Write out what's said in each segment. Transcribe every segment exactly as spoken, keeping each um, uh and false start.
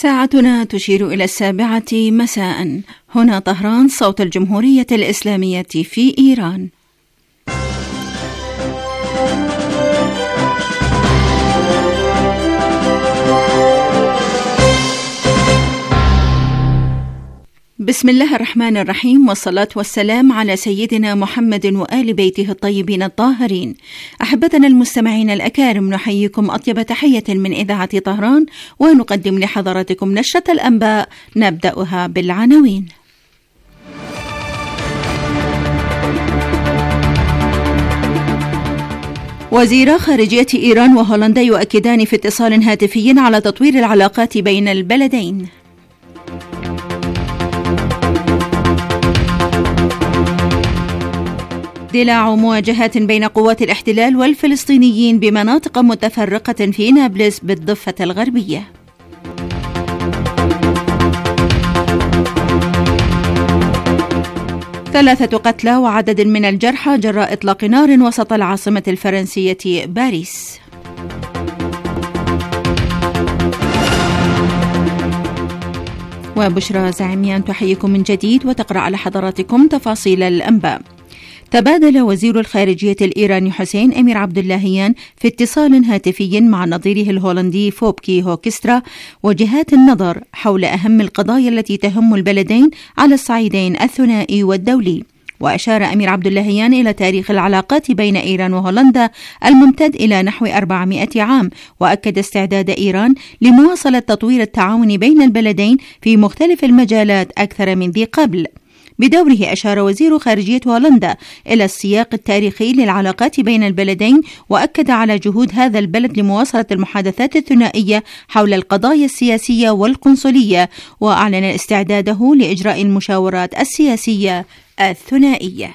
ساعتنا تشير إلى السابعة مساء. هنا طهران، صوت الجمهورية الإسلامية في إيران. بسم الله الرحمن الرحيم، والصلاة والسلام على سيدنا محمد وآل بيته الطيبين الطاهرين. أحبتنا المستمعين الأكارم، نحييكم أطيب تحية من إذاعة طهران، ونقدم لحضراتكم نشرة الأنباء نبدأها بالعناوين. وزيرا خارجية إيران وهولندا يؤكدان في اتصال هاتفي على تطوير العلاقات بين البلدين. اندلاع مواجهات بين قوات الاحتلال والفلسطينيين بمناطق متفرقة في نابلس بالضفة الغربية. ثلاثة قتلى وعدد من الجرحى جراء إطلاق نار وسط العاصمة الفرنسية باريس. وبشرى زعيميان تحييكم من جديد وتقرأ على حضراتكم تفاصيل الأنباء. تبادل وزير الخارجية الإيراني حسين أمير عبد اللهيان في اتصال هاتفي مع نظيره الهولندي فوبكي هوكسترا وجهات النظر حول أهم القضايا التي تهم البلدين على الصعيدين الثنائي والدولي. وأشار أمير عبد اللهيان إلى تاريخ العلاقات بين إيران وهولندا الممتد إلى نحو أربعمائة عام، وأكد استعداد إيران لمواصلة تطوير التعاون بين البلدين في مختلف المجالات أكثر من ذي قبل. بدوره أشار وزير خارجية هولندا إلى السياق التاريخي للعلاقات بين البلدين، وأكد على جهود هذا البلد لمواصلة المحادثات الثنائية حول القضايا السياسية والقنصلية، وأعلن استعداده لإجراء المشاورات السياسية الثنائية.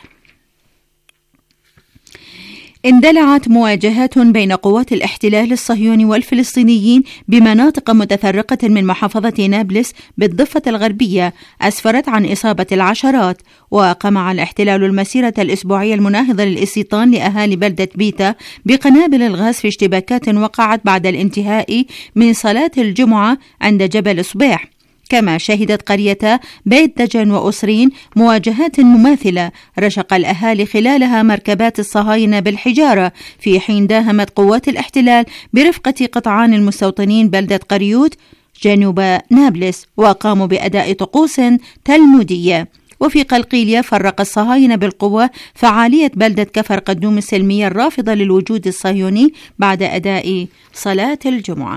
اندلعت مواجهات بين قوات الاحتلال الصهيوني والفلسطينيين بمناطق متفرقة من محافظة نابلس بالضفة الغربية، أسفرت عن إصابة العشرات. وقمع الاحتلال المسيرة الأسبوعية المناهضة للاستيطان لأهالي بلدة بيتا بقنابل الغاز في اشتباكات وقعت بعد الانتهاء من صلاة الجمعة عند جبل صبيح. كما شهدت قرية بيت دجن وأسرين مواجهات مماثلة رشق الأهالي خلالها مركبات الصهاينة بالحجارة، في حين داهمت قوات الاحتلال برفقة قطعان المستوطنين بلدة قريوت جنوب نابلس، وقاموا بأداء طقوس تلمودية. وفي قلقيلية فرق الصهاينة بالقوة فعالية بلدة كفر قدوم السلمية الرافضة للوجود الصهيوني بعد أداء صلاة الجمعة.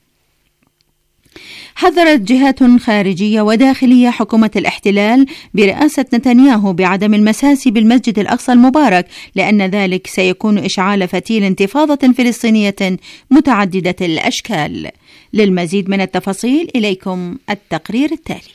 حذرت جهات خارجية وداخلية حكومة الاحتلال برئاسة نتنياهو بعدم المساس بالمسجد الأقصى المبارك، لأن ذلك سيكون إشعال فتيل انتفاضة فلسطينية متعددة الأشكال. للمزيد من التفاصيل إليكم التقرير التالي.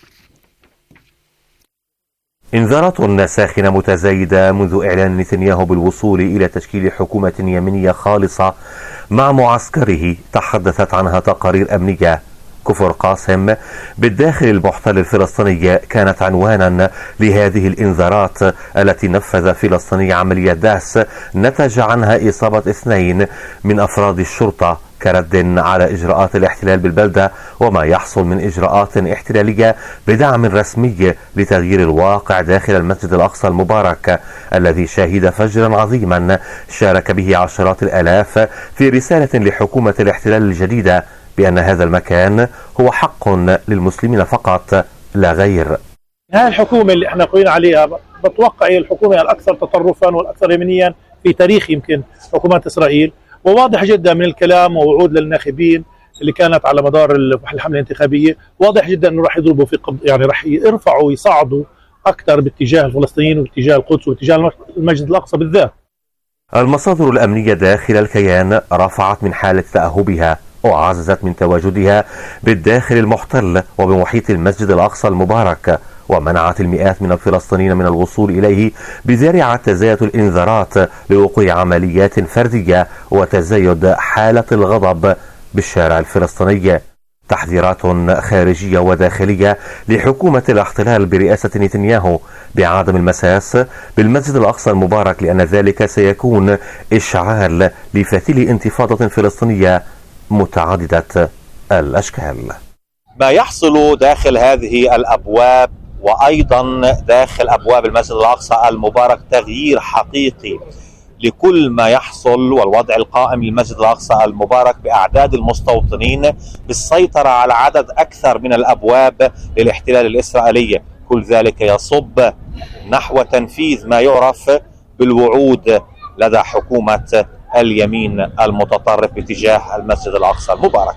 انذارات ساخنة متزايدة منذ إعلان نتنياهو بالوصول إلى تشكيل حكومة يمنية خالصة مع معسكره تحدثت عنها تقارير أمنية. كفر قاسم بالداخل المحتل الفلسطيني كانت عنوانا لهذه الإنذارات التي نفذ فلسطيني عملية داس نتج عنها إصابة اثنين من أفراد الشرطة كرد على إجراءات الاحتلال بالبلدة وما يحصل من إجراءات احتلالية بدعم رسمي لتغيير الواقع داخل المسجد الأقصى المبارك الذي شهد فجرا عظيما شارك به عشرات الآلاف في رسالة لحكومة الاحتلال الجديدة بأن هذا المكان هو حق للمسلمين فقط لا غير. هذه الحكومة اللي احنا قوينا عليها بتوقع هي الحكومة الأكثر تطرفا والأكثر يمنيا في تاريخ يمكن حكومات إسرائيل، وواضح جدا من الكلام ووعود للناخبين اللي كانت على مدار الحملة الانتخابية، واضح جدا انه راح يضربوا في قبض، يعني راح يرفعوا ويصعدوا أكثر باتجاه الفلسطينيين واتجاه القدس واتجاه المسجد الأقصى بالذات. المصادر الأمنية داخل الكيان رفعت من حالة تأهبها وعززت من تواجدها بالداخل المحتل وبمحيط المسجد الأقصى المبارك، ومنعت المئات من الفلسطينيين من الوصول إليه بذريعة تزايد الإنذارات لوقوع عمليات فردية وتزايد حالة الغضب بالشارع الفلسطيني. تحذيرات خارجية وداخلية لحكومة الاحتلال برئاسة نتنياهو بعدم المساس بالمسجد الأقصى المبارك، لأن ذلك سيكون إشعال لفتيل انتفاضة فلسطينية متعددة الأشكال. ما يحصل داخل هذه الأبواب وأيضا داخل أبواب المسجد الأقصى المبارك تغيير حقيقي لكل ما يحصل والوضع القائم للمسجد الأقصى المبارك بأعداد المستوطنين بالسيطرة على عدد أكثر من الأبواب للاحتلال الإسرائيلي. كل ذلك يصب نحو تنفيذ ما يعرف بالوعود لدى حكومة اليمين المتطرف باتجاه المسجد الأقصى المبارك.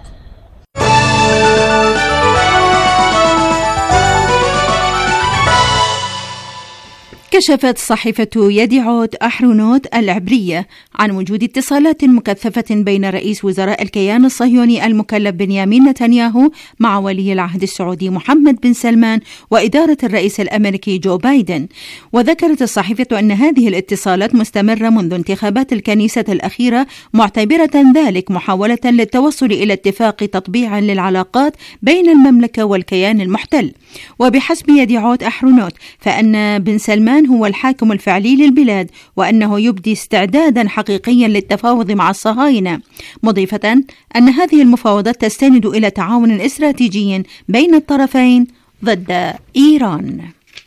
كشفت صحيفة يديعوت أحرونوت العبرية عن وجود اتصالات مكثفة بين رئيس وزراء الكيان الصهيوني المكلف بنيامين نتنياهو مع ولي العهد السعودي محمد بن سلمان وإدارة الرئيس الأمريكي جو بايدن. وذكرت الصحيفة أن هذه الاتصالات مستمرة منذ انتخابات الكنيسة الأخيرة، معتبرة ذلك محاولة للتوصل إلى اتفاق تطبيع للعلاقات بين المملكة والكيان المحتل. وبحسب يديعوت أحرونوت فأن بن سلمان هو الحاكم الفعلي للبلاد، وأنه يبدي استعدادا حقيقيا للتفاوض مع الصهاينة، مضيفة أن هذه المفاوضات تستند إلى تعاون استراتيجي بين الطرفين ضد إيران.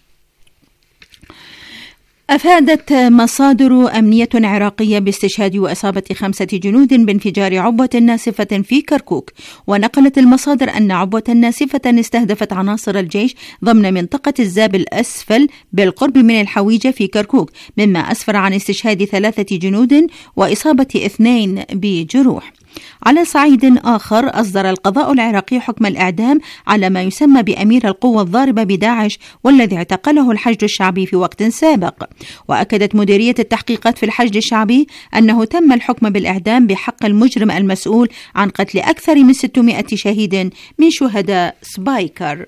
أفادت مصادر أمنية عراقية باستشهاد وإصابة خمسة جنود بانفجار عبوة ناسفة في كركوك. ونقلت المصادر أن عبوة ناسفة استهدفت عناصر الجيش ضمن منطقة الزاب الأسفل بالقرب من الحويجة في كركوك، مما أسفر عن استشهاد ثلاثة جنود وإصابة اثنين بجروح. على صعيد آخر، أصدر القضاء العراقي حكم الإعدام على ما يسمى بأمير القوة الضاربة بداعش والذي اعتقله الحشد الشعبي في وقت سابق. وأكدت مديرية التحقيقات في الحشد الشعبي أنه تم الحكم بالإعدام بحق المجرم المسؤول عن قتل أكثر من ستمائة شهيد من شهداء سبايكر.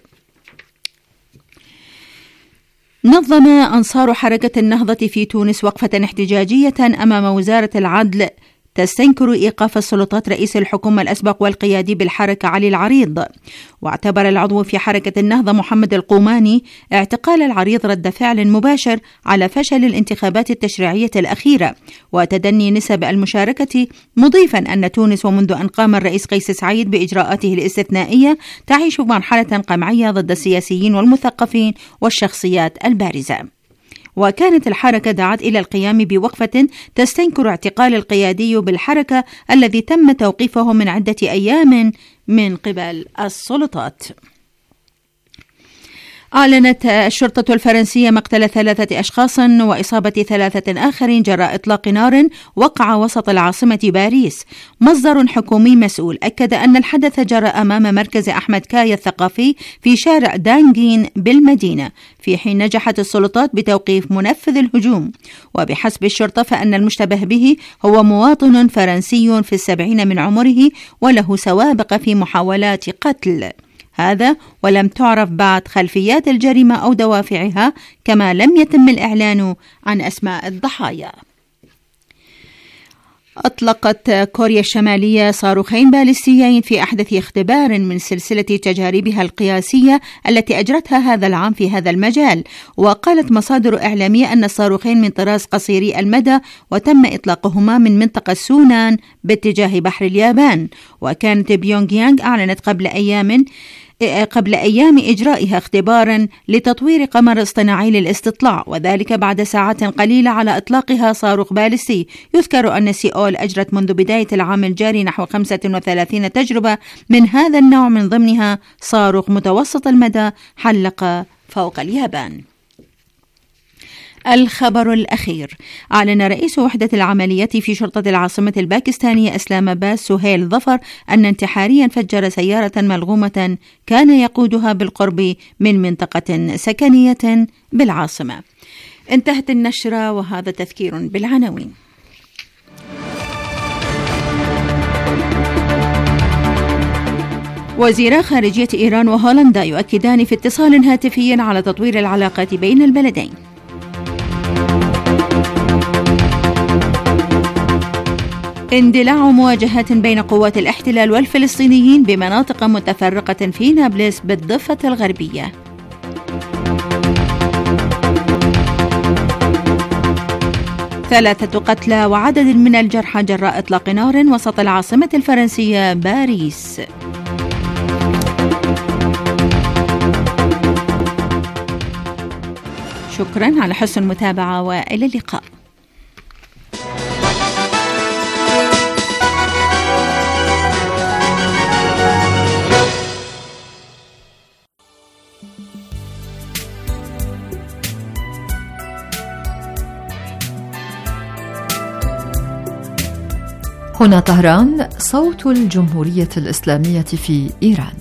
نظم أنصار حركة النهضة في تونس وقفة احتجاجية أمام وزارة العدل تستنكر إيقاف السلطات رئيس الحكومة الأسبق والقيادي بالحركة علي العريض. واعتبر العضو في حركة النهضة محمد القوماني اعتقال العريض رد فعل مباشر على فشل الانتخابات التشريعية الأخيرة وتدني نسب المشاركة، مضيفا أن تونس ومنذ أن قام الرئيس قيس سعيد بإجراءاته الاستثنائية تعيش مرحلة قمعية ضد السياسيين والمثقفين والشخصيات البارزة. وكانت الحركة دعت إلى القيام بوقفة تستنكر اعتقال القيادي بالحركة الذي تم توقيفه من عدة أيام من قبل السلطات. أعلنت الشرطة الفرنسية مقتل ثلاثة أشخاص وإصابة ثلاثة آخرين جراء إطلاق نار وقع وسط العاصمة باريس. مصدر حكومي مسؤول أكد أن الحدث جرى أمام مركز أحمد كاي الثقافي في شارع دانجين بالمدينة، في حين نجحت السلطات بتوقيف منفذ الهجوم. وبحسب الشرطة فأن المشتبه به هو مواطن فرنسي في السبعين من عمره وله سوابق في محاولات قتل. هذا ولم تعرف بعد خلفيات الجريمة أو دوافعها، كما لم يتم الإعلان عن أسماء الضحايا. أطلقت كوريا الشمالية صاروخين باليستيين في أحدث اختبار من سلسلة تجاربها القياسية التي أجرتها هذا العام في هذا المجال. وقالت مصادر إعلامية أن الصاروخين من طراز قصيري المدى وتم إطلاقهما من منطقة سونان باتجاه بحر اليابان. وكانت بيونغ يانغ أعلنت قبل أيام قبل أيام إجرائها اختبارا لتطوير قمر اصطناعي للاستطلاع، وذلك بعد ساعات قليلة على إطلاقها صاروخ باليستي. يذكر أن سيول أجرت منذ بداية العام الجاري نحو خمسة وثلاثين تجربة من هذا النوع، من ضمنها صاروخ متوسط المدى حلق فوق اليابان. الخبر الأخير، أعلن رئيس وحدة العمليات في شرطة العاصمة الباكستانية إسلام آباد سهيل ظفر أن انتحاريا فجر سيارة ملغومة كان يقودها بالقرب من منطقة سكنية بالعاصمة. انتهت النشرة وهذا تذكير بالعناوين. وزيرا خارجية إيران وهولندا يؤكدان في اتصال هاتفي على تطوير العلاقات بين البلدين. اندلاع مواجهات بين قوات الاحتلال والفلسطينيين بمناطق متفرقة في نابلس بالضفة الغربية. ثلاثة قتلى وعدد من الجرحى جراء إطلاق نار وسط العاصمة الفرنسية باريس. شكرا على حسن المتابعة وإلى اللقاء. هنا طهران، صوت الجمهورية الإسلامية في إيران.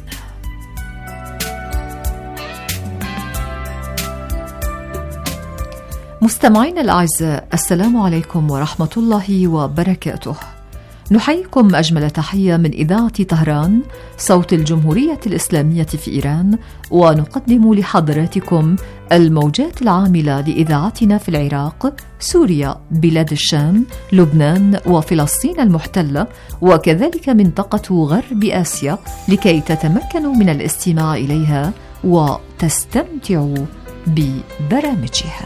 مستمعين الأعزاء، السلام عليكم ورحمة الله وبركاته. نحييكم أجمل تحية من إذاعة طهران، صوت الجمهورية الإسلامية في إيران، ونقدم لحضراتكم الموجات العاملة لإذاعتنا في العراق، سوريا، بلاد الشام، لبنان وفلسطين المحتلة، وكذلك منطقة غرب آسيا، لكي تتمكنوا من الاستماع إليها وتستمتعوا ببرامجها.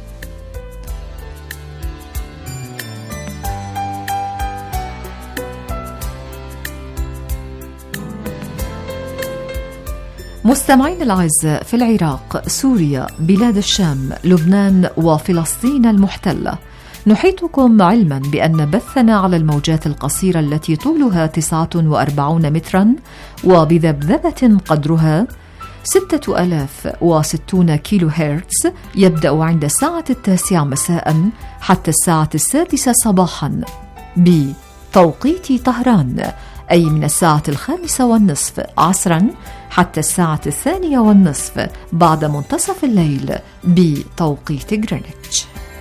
مستمعين الأعزاء، في العراق، سوريا، بلاد الشام، لبنان وفلسطين المحتلة، نحيطكم علما بأن بثنا على الموجات القصيرة التي طولها تسعة وأربعين مترا وبذبذبة قدرها ستة آلاف وستون كيلو هرتز يبدأ عند الساعة التاسعة مساء حتى الساعة السادسة صباحا بتوقيت طهران، أي من الساعة الخامسة والنصف عصرا حتى الساعة الثانية والنصف بعد منتصف الليل بتوقيت غرينتش.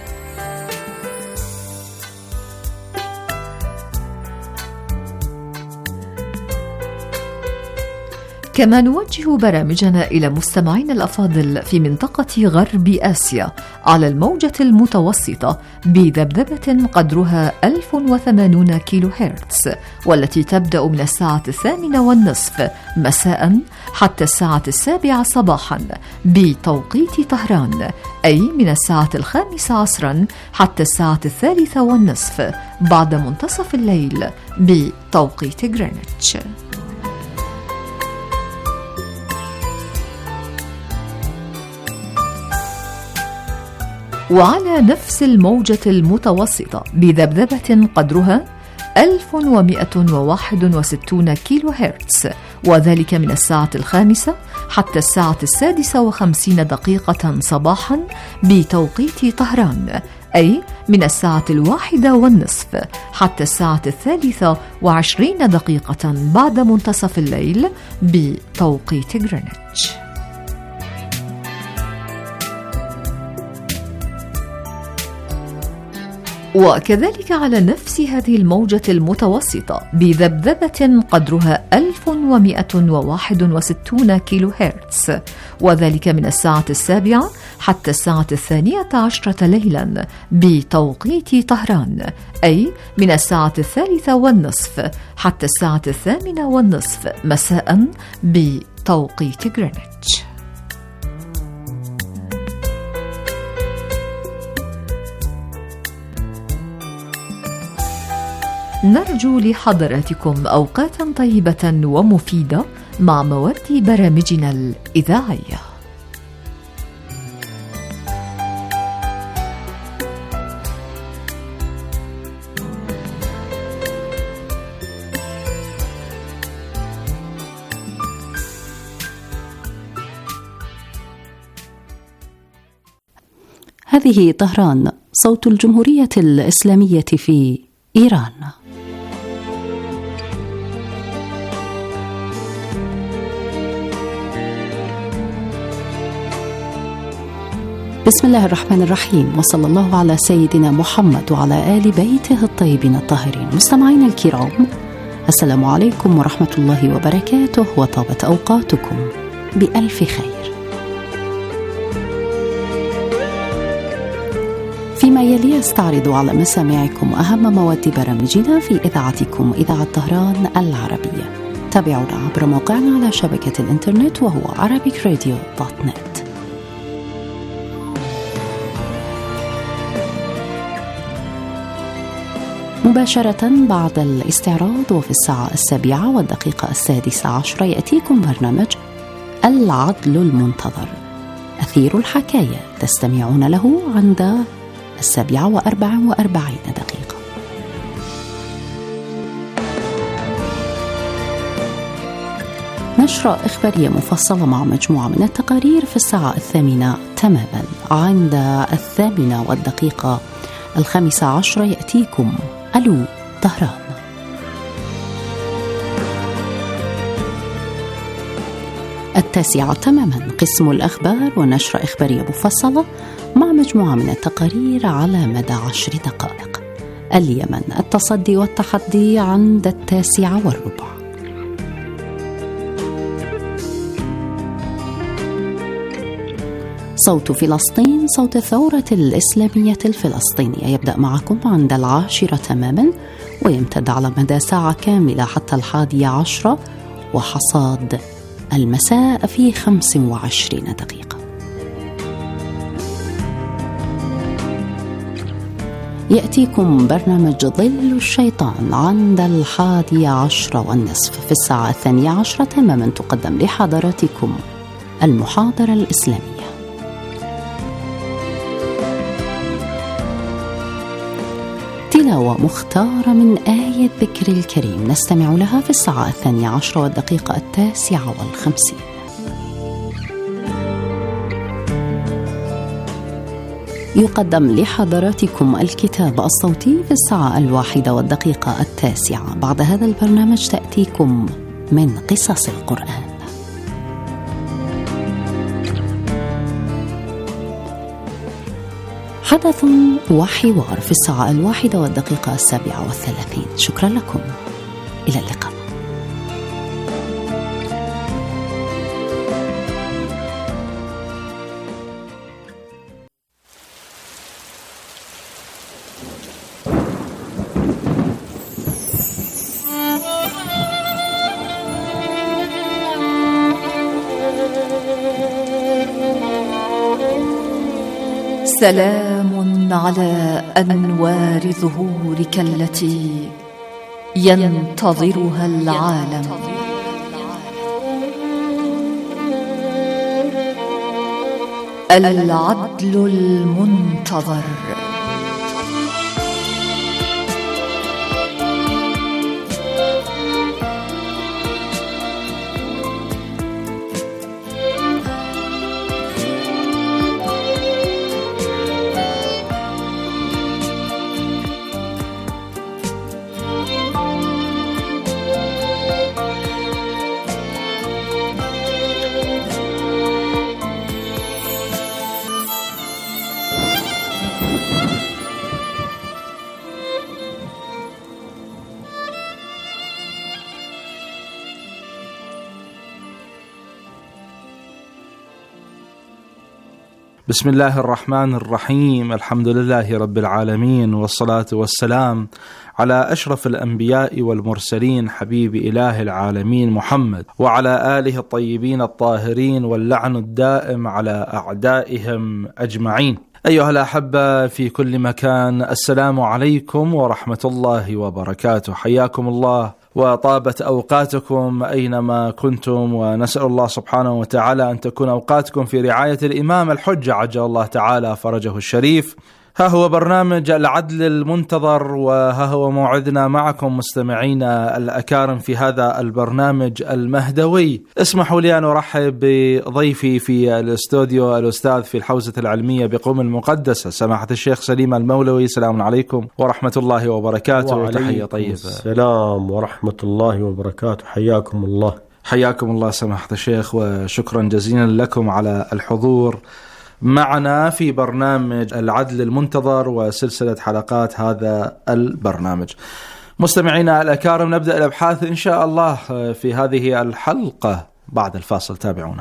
كما نوجه برامجنا إلى مستمعين الأفاضل في منطقة غرب آسيا على الموجة المتوسطة بذبذبة قدرها ألف وثمانين كيلو هرتز، والتي تبدأ من الساعة الثامنة والنصف مساء حتى الساعة السابعة صباحا بتوقيت طهران، أي من الساعة الخامسة عصرا حتى الساعة الثالثة والنصف بعد منتصف الليل بتوقيت غرينتش. وعلى نفس الموجة المتوسطة بذبذبة قدرها ألف ومئة وواحد وستين كيلو هرتز، وذلك من الساعة الخامسة حتى الساعة السادسة وخمسين دقيقة صباحا بتوقيت طهران، أي من الساعة الواحدة والنصف حتى الساعة الثالثة وعشرين دقيقة بعد منتصف الليل بتوقيت غرينتش. وكذلك على نفس هذه الموجة المتوسطة بذبذبة قدرها ألف ومئة وواحد وستين كيلو هرتز، وذلك من الساعة السابعة حتى الساعة الثانية عشرة ليلا بتوقيت طهران، أي من الساعة الثالثة والنصف حتى الساعة الثامنة والنصف مساء بتوقيت غرينتش. نرجو لحضراتكم أوقاتا طيبة ومفيدة مع مواد برامجنا الإذاعية. هذه طهران، صوت الجمهورية الإسلامية في إيران. بسم الله الرحمن الرحيم، وصلى الله على سيدنا محمد وعلى آل بيته الطيبين الطاهرين. مستمعين الكرام، السلام عليكم ورحمة الله وبركاته، وطابت أوقاتكم بألف خير. فيما يلي استعرض على مسامعكم أهم مواد برامجنا في إذاعتكم إذاعة طهران العربية. تابعونا عبر موقعنا على شبكة الإنترنت وهو arabic radio دوت نت. مباشرة بعد الاستعراض وفي الساعة السابعة والدقيقة السادسة عشرة يأتيكم برنامج العدل المنتظر، أثير الحكاية تستمعون له عند السابعة وأربع وأربعين دقيقة. نشرة إخبارية مفصلة مع مجموعة من التقارير في الساعة الثامنة تماما. عند الثامنة والدقيقة الخامسة عشرة يأتيكم ألو طهران. التاسعة تماما قسم الأخبار ونشرة إخبارية مفصلة مع مجموعة من التقارير على مدى عشر دقائق. اليمن التصدي والتحدي عند التاسعة والربع. صوت فلسطين، صوت الثورة الإسلامية الفلسطينية، يبدأ معكم عند العاشرة تماما ويمتد على مدى ساعة كاملة حتى الحادية عشرة، وحصاد المساء في خمس وعشرين دقيقة. يأتيكم برنامج ظل الشيطان عند الحادية عشرة والنصف. في الساعة الثانية عشرة تماما تقدم لحضراتكم المحاضرة الإسلامية. تلاوة مختارة من آية ذكر الكريم نستمع لها في الساعة الثانية عشرة والدقيقة التاسعة والخمسين. يقدم لحضراتكم الكتاب الصوتي في الساعة الواحدة والدقيقة التاسعة. بعد هذا البرنامج تأتيكم من قصص القرآن. حدث وحوار في الساعة الواحدة والدقيقة السابعة والثلاثين. شكرا لكم، إلى اللقاء. سلام على أنوار ظهورك التي ينتظرها العالم. العدل المنتظر. بسم الله الرحمن الرحيم. الحمد لله رب العالمين، والصلاة والسلام على أشرف الأنبياء والمرسلين، حبيب إله العالمين محمد، وعلى آله الطيبين الطاهرين، واللعن الدائم على أعدائهم أجمعين. أيها الأحبة في كل مكان، السلام عليكم ورحمة الله وبركاته. حياكم الله وطابت أوقاتكم أينما كنتم، ونسأل الله سبحانه وتعالى أن تكون أوقاتكم في رعاية الإمام الحجة عجل الله تعالى فرجه الشريف. ها هو برنامج العدل المنتظر، وها هو موعدنا معكم مستمعينا الأكارم في هذا البرنامج المهدوي. اسمحوا لي أن أرحب بضيفي في الاستوديو الأستاذ في الحوزة العلمية بقم المقدسة سماحة الشيخ سليم المولوي. السلام عليكم ورحمة الله وبركاته. وتحية طيبة. السلام ورحمة الله وبركاته. حياكم الله. حياكم الله سماحة الشيخ، وشكرا جزيلا لكم على الحضور معنا في برنامج العدل المنتظر وسلسلة حلقات هذا البرنامج. مستمعينا الأكارم، نبدأ الأبحاث إن شاء الله في هذه الحلقة بعد الفاصل. تابعونا.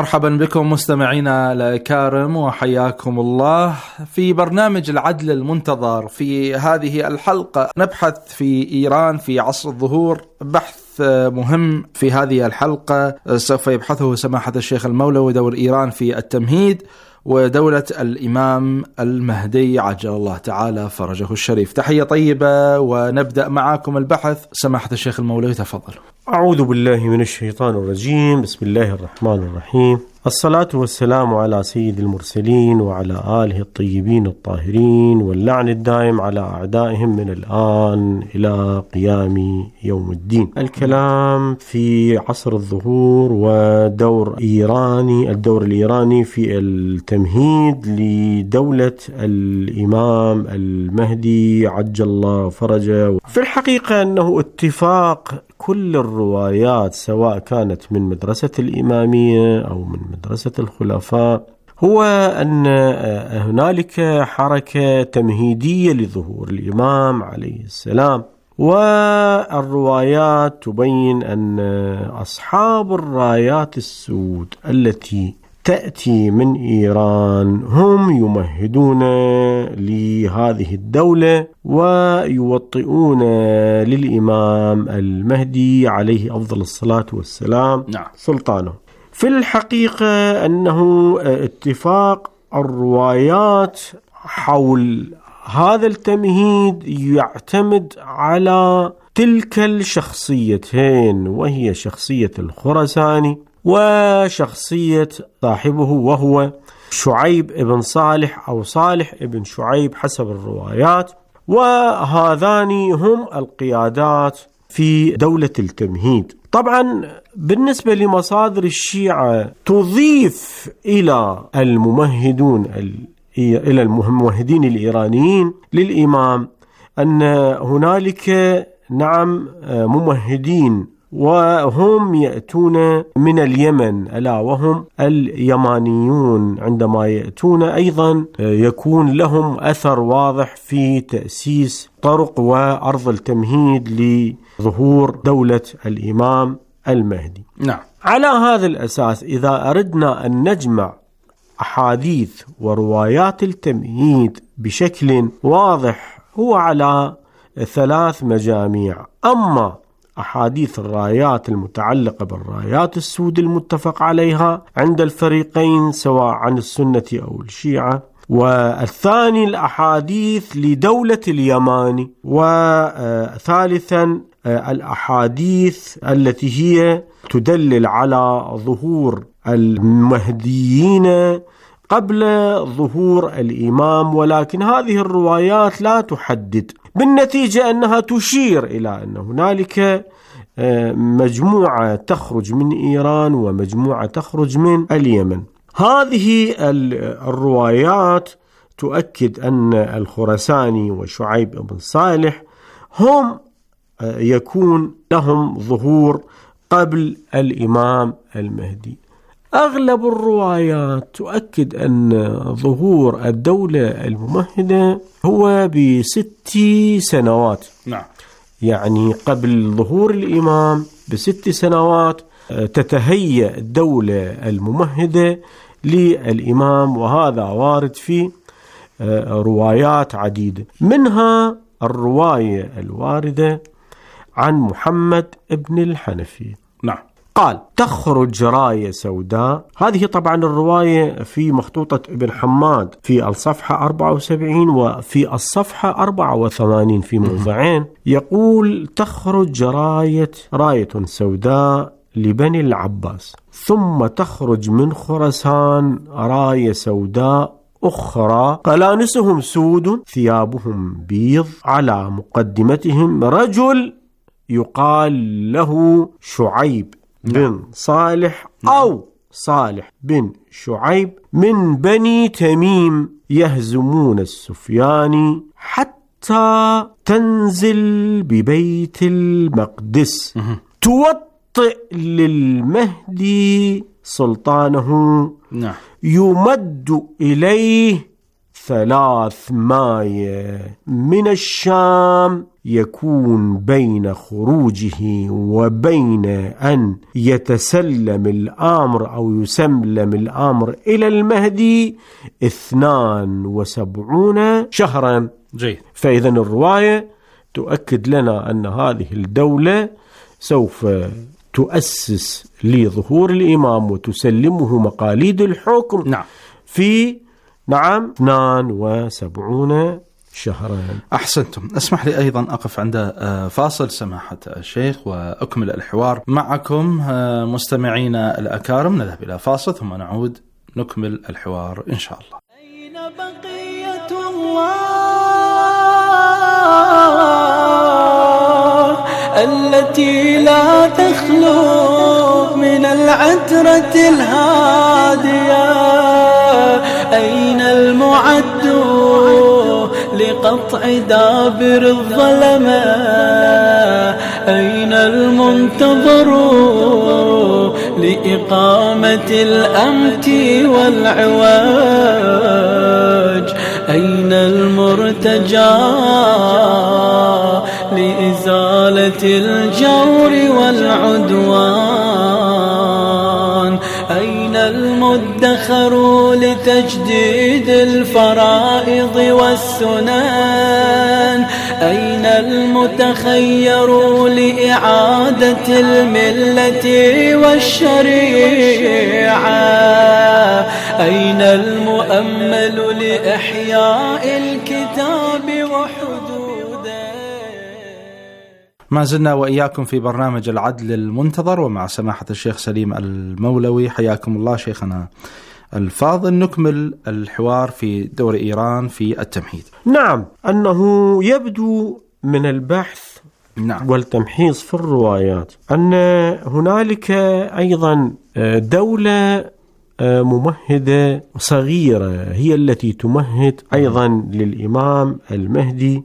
مرحبا بكم مستمعينا الكرام وحياكم الله في برنامج العدل المنتظر. في هذه الحلقة نبحث في إيران في عصر الظهور بحث مهم. في هذه الحلقة سوف يبحثه سماحة الشيخ المولوي دور إيران في التمهيد ودولة الإمام المهدي عجل الله تعالى فرجه الشريف. تحية طيبة ونبدأ معكم البحث. سماحة الشيخ المولوي تفضل. أعوذ بالله من الشيطان الرجيم. بسم الله الرحمن الرحيم. الصلاة والسلام على سيد المرسلين وعلى آله الطيبين الطاهرين، واللعن الدائم على أعدائهم من الآن إلى قيام يوم الدين. الكلام في عصر الظهور ودور إيراني الدور الإيراني في التمهيد لدولة الإمام المهدي عجل الله فرجه. في الحقيقة أنه اتفاق كل الروايات سواء كانت من مدرسة الإمامية أو من مدرسة الخلفاء هو أن هنالك حركة تمهيدية لظهور الإمام عليه السلام، والروايات تبين أن أصحاب الرايات السود التي تأتي من إيران هم يمهدون لهذه الدولة ويوطئون للإمام المهدي عليه أفضل الصلاة والسلام نعم. سلطانه. في الحقيقة أنه اتفاق الروايات حول هذا التمهيد يعتمد على تلك الشخصيتين، وهي شخصية الخراساني وشخصية صاحبه وهو شعيب ابن صالح أو صالح ابن شعيب حسب الروايات، وهذان هم القيادات في دولة التمهيد. طبعا بالنسبة لمصادر الشيعة تضيف إلى الممهدون إلى الممهدين الإيرانيين للإمام أن هنالك نعم ممهدين وهم يأتون من اليمن، ألا وهم اليمانيون. عندما يأتون أيضا يكون لهم أثر واضح في تأسيس طرق وأرض التمهيد لظهور دولة الإمام المهدي. نعم. على هذا الأساس إذا أردنا أن نجمع أحاديث وروايات التمهيد بشكل واضح هو على ثلاث مجاميع. أما أحاديث الرايات المتعلقة بالرايات السود المتفق عليها عند الفريقين سواء عن السنة أو الشيعة، والثاني الأحاديث لدولة اليماني، وثالثا الأحاديث التي هي تدلل على ظهور المهديين قبل ظهور الإمام، ولكن هذه الروايات لا تحدد. بالنتيجة أنها تشير إلى أن هنالك مجموعة تخرج من إيران ومجموعة تخرج من اليمن. هذه الروايات تؤكد أن الخراساني وشعيب بن صالح هم يكون لهم ظهور قبل الإمام المهدي. أغلب الروايات تؤكد أن ظهور الدولة الممهدة هو بست سنوات. نعم. يعني قبل ظهور الإمام بست سنوات تتهيأ الدولة الممهدة للإمام، وهذا وارد في روايات عديدة، منها الرواية الواردة عن محمد ابن الحنفي. نعم. قال: تخرج راية سوداء. هذه طبعا الرواية في مخطوطة ابن حماد في الصفحة أربعة وسبعين وفي الصفحة أربعة وثمانين في موضعين. يقول: تخرج راية راية سوداء لبني العباس، ثم تخرج من خراسان راية سوداء أخرى، قلانسهم سود ثيابهم بيض، على مقدمتهم رجل يقال له شعيب بن صالح أو صالح بن شعيب من بني تميم، يهزمون السفياني حتى تنزل ببيت المقدس، توطئ للمهدي سلطانه، يمد إليه ثلاث ماية من الشام يكون بين خروجه وبين أن يتسلم الأمر أو يسلم الأمر إلى المهدي اثنان وسبعون شهرا. جيد. فإذا الرواية تؤكد لنا أن هذه الدولة سوف تؤسس لظهور الإمام وتسلمه مقاليد الحكم نعم. في نعم اثنان وسبعون شهرا. أحسنتم. اسمح لي أيضا أقف عند فاصل سماحة الشيخ وأكمل الحوار معكم مستمعينا الأكارم. نذهب إلى فاصل ثم نعود نكمل الحوار إن شاء الله. أين بقية الله التي لا تخلو من العترة الهادية؟ أين المعد لقطع دابر الظلمة؟ أين المنتظر لإقامة الأمت والعواج؟ أين المرتجى لإزالة الجور والعدوان؟ أين المدخر لتجديد الفرائض والسنن؟ أين المتخير لإعادة الملة والشريعة؟ أين المؤمل لإحياء الكتاب وحدوده؟ ما زلنا وإياكم في برنامج العدل المنتظر ومع سماحة الشيخ سليم المولوي. حياكم الله شيخنا الفاضل. نكمل الحوار في دور إيران في التمهيد. نعم، أنه يبدو من البحث نعم. والتمحيص في الروايات أن هنالك أيضا دولة ممهدة صغيرة هي التي تمهد أيضا للإمام المهدي،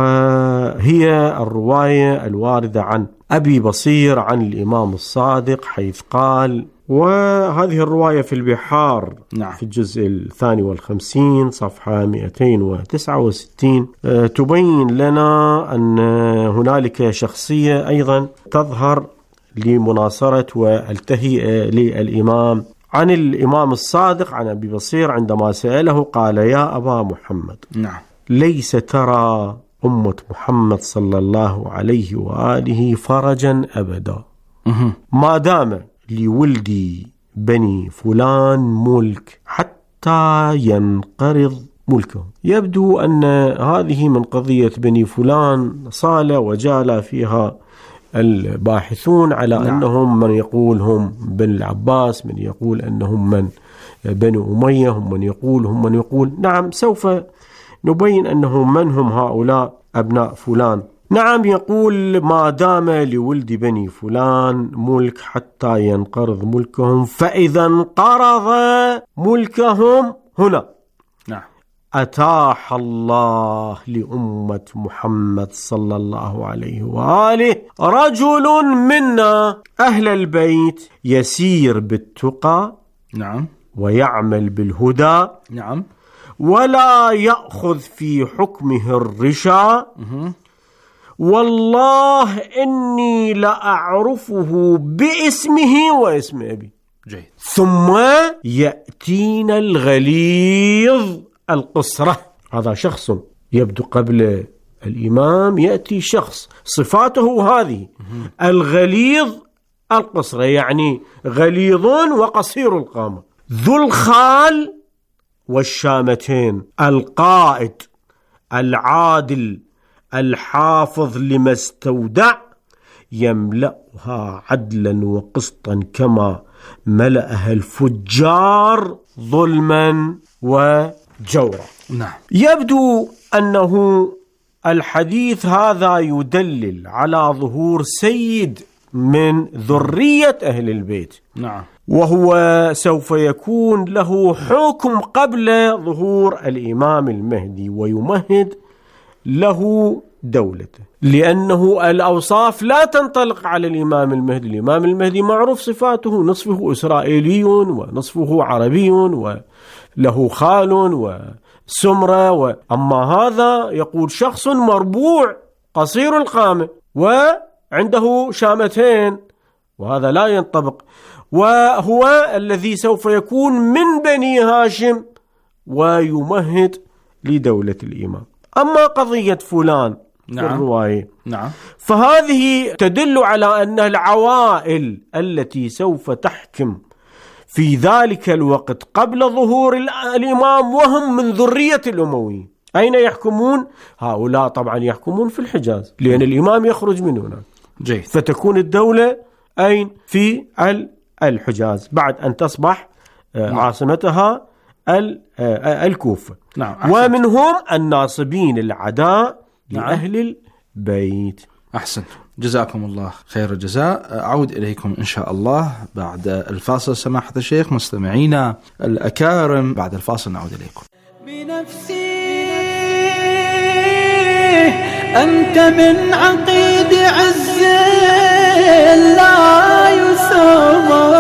وهي الرواية الواردة عن أبي بصير عن الإمام الصادق، حيث قال، وهذه الرواية في البحار نعم. في الجزء الثاني والخمسين صفحة مئتين وتسعة وستين تبين لنا أن هنالك شخصية أيضا تظهر لمناصرة والتهيئة للإمام عن الإمام الصادق عن أبي بصير عندما سأله قال: يا أبا محمد، نعم. ليس ترى أمة محمد صلى الله عليه وآله فرجا أبدا ما دام لولدي بني فلان ملك حتى ينقرض ملكه. يبدو أن هذه من قضية بني فلان صال وجال فيها الباحثون على نعم. أنهم من يقول هم بن العباس، من يقول أنهم من بني أمية، هم من يقول هم من يقول نعم. سوف نبين أنهم من هم هؤلاء أبناء فلان. نعم، يقول: ما دام لولد بني فلان ملك حتى ينقرض ملكهم، فإذا انقرض ملكهم هنا نعم. أتاح الله لأمة محمد صلى الله عليه وآله رجل منا أهل البيت يسير بالتقى نعم ويعمل بالهدى نعم ولا يأخذ في حكمه الرشا، والله إني لأعرفه باسمه واسم أبي. جيد. ثم يأتينا الغليظ القصرة. هذا شخص يبدو قبل الإمام، يأتي شخص صفاته هذه الغليظ القصرة، يعني غليظ وقصير القامة، ذو الخال والشامتين، القائد العادل الحافظ لما استودع، يملأها عدلا وقسطا كما ملأها الفجار ظلما وجورا. نعم. يبدو أنه الحديث هذا يدلل على ظهور سيد من ذرية أهل البيت. نعم. وهو سوف يكون له حكم قبل ظهور الإمام المهدي ويمهد له دولته، لأنه الأوصاف لا تنطلق على الإمام المهدي. الإمام المهدي معروف صفاته: نصفه إسرائيلي ونصفه عربي وله خال سمرة و... أما هذا يقول شخص مربوع قصير القامة وعنده شامتين، وهذا لا ينطبق، وهو الذي سوف يكون من بني هاشم ويمهد لدولة الإمام. أما قضية فلان نعم. في الرواية نعم. فهذه تدل على أن العوائل التي سوف تحكم في ذلك الوقت قبل ظهور الإمام وهم من ذرية الأمويين أين يحكمون؟ هؤلاء طبعا يحكمون في الحجاز، لأن الإمام يخرج من هنا جيد. فتكون الدولة أين؟ في الحجاز بعد أن تصبح نعم. عاصمتها الكوفة نعم. ومنهم الناصبين العداء نعم. لأهل البيت. أحسن، جزاكم الله خير الجزاء. أعود إليكم إن شاء الله بعد الفاصل سماحة الشيخ. مستمعينا الأكارم، بعد الفاصل نعود إليكم. بنفسي أنت من عقيد عز لا يسامى،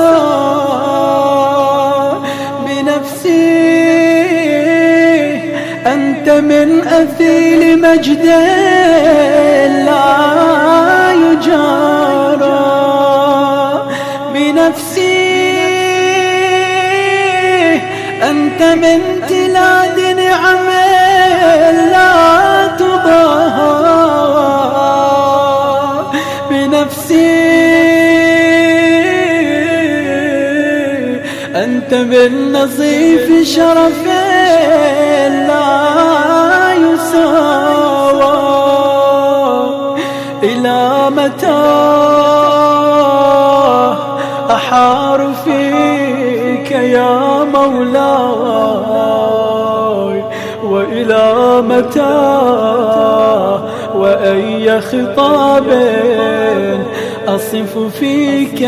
بنفسي أنت من أثيل مجد لا يجارى، بنفسي أنت من تلاد نعم لا تضاهى، بنفسي أنت من نظيف شرف لا يساوى، إلى متى أحار فيك يا مولاي، وإلى متى وأي خطاب أصف فيك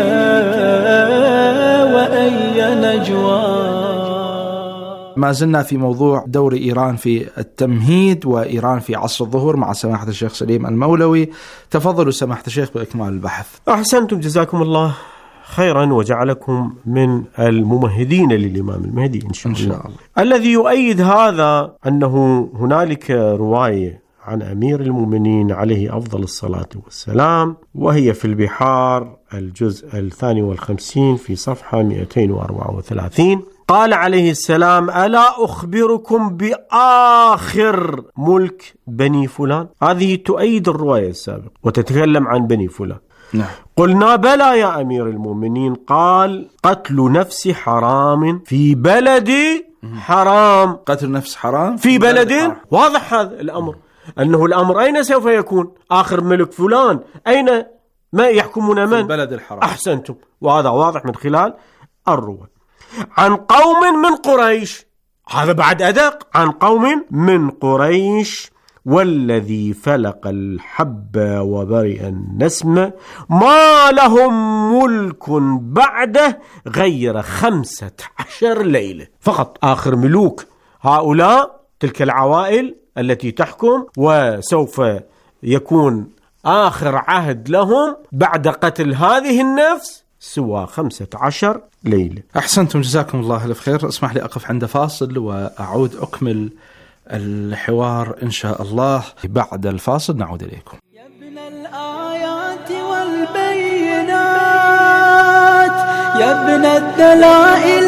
وأي نجوى. ما زلنا في موضوع دور إيران في التمهيد وإيران في عصر الظهور مع سماحة الشيخ سليم المولوي. تفضلوا سماحة الشيخ بإكمال البحث. أحسنتم، جزاكم الله خيرا وجعلكم من الممهدين للإمام المهدي إن شاء, إن شاء الله. الله الذي يؤيد هذا أنه هنالك رواية عن أمير المؤمنين عليه أفضل الصلاة والسلام، وهي في البحار الجزء الثاني والخمسين في صفحة مئتين وأربعة وثلاثين. قال عليه السلام: ألا أخبركم بآخر ملك بني فلان؟ هذه تؤيد الرواية السابقة وتتكلم عن بني فلان. نعم. قلنا: بلى يا أمير المؤمنين. قال: قتل نفس حرام في بلد حرام. قتل نفس حرام في بلد حرام. واضح هذا الأمر، أنه الأمر أين سوف يكون؟ آخر ملك فلان أين ما يحكمون؟ من؟ بلد الحرام. أحسنتم، وهذا واضح من خلال الرواية. عن قوم من قريش، هذا بعد أدق، عن قوم من قريش والذي فلق الحب وبرئ النسم ما لهم ملك بعده غير خمسة عشر ليلة فقط. آخر ملوك هؤلاء تلك العوائل التي تحكم، وسوف يكون آخر عهد لهم بعد قتل هذه النفس سوى خمسة عشر ليلة. أحسنتم، جزاكم الله ألف خير. اسمح لي أقف عند فاصل وأعود أكمل الحوار إن شاء الله. بعد الفاصل نعود إليكم. يا ابن الآيات والبينات، يا ابن الدلائل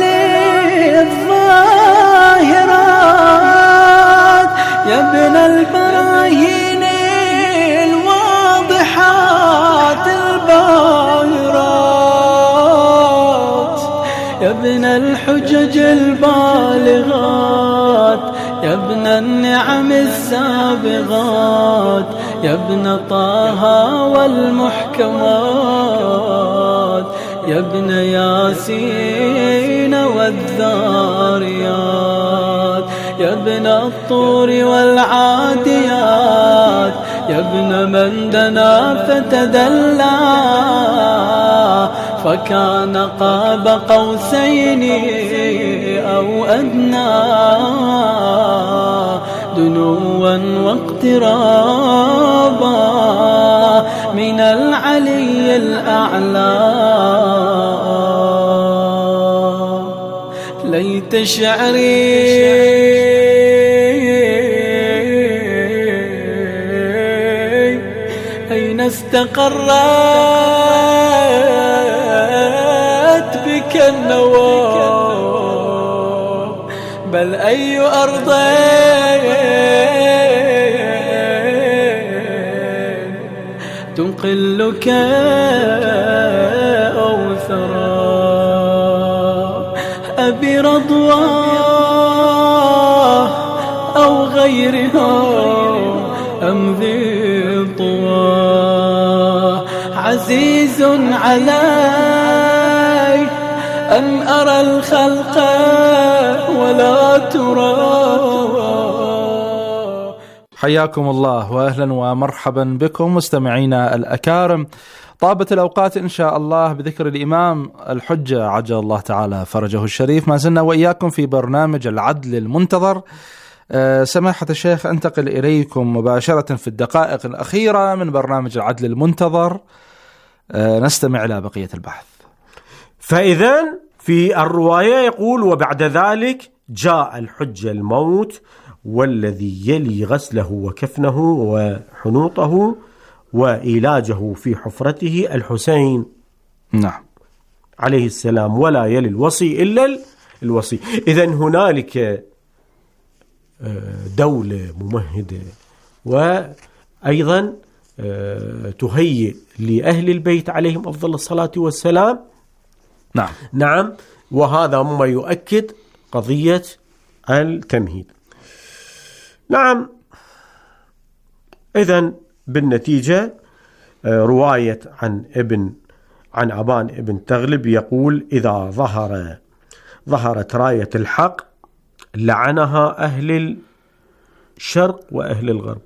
الظاهرات، يا ابن البراهين الواضحات الباهرات، يا ابن الحجج البالغات، يا ابن النعم السابغات، يا ابن طه والمحكمات، يا ابن ياسين والذاريات، يا ابن الطور والعاديات، يا ابن من دنا فتدلى فكان قاب قوسين أو أدنى، دنوا واقترابا من العلي الأعلى. ليت شعري استقرت بك النوى، بل أي أرض تنقلك أو ثرى. أبي رضواه أو غيرها أم ذي طوى، عزيز علي أن أرى الخلق ولا ترى. حياكم الله وأهلا ومرحبا بكم مستمعينا الأكارم. طابت الأوقات إن شاء الله بذكر الإمام الحجة عجل الله تعالى فرجه الشريف. ما زلنا وإياكم في برنامج العدل المنتظر. أه سماحة الشيخ، أنتقل إليكم مباشرة في الدقائق الأخيرة من برنامج العدل المنتظر. أه نستمع إلى بقية البحث. فإذن في الرواية يقول: وبعد ذلك جاء الحجة الموت، والذي يلي غسله وكفنه وحنوطه وإيلاجه في حفرته الحسين نعم عليه السلام، ولا يلي الوصي إلا الوصي. إذن هنالك دولة ممهدة وأيضا تهيئ لأهل البيت عليهم أفضل الصلاة والسلام. نعم نعم وهذا مما يؤكد قضية التمهيد. نعم. إذن بالنتيجة رواية عن ابن عن عبان ابن تغلب يقول: إذا ظهر ظهرت راية الحق لعنها أهل الشرق وأهل الغرب.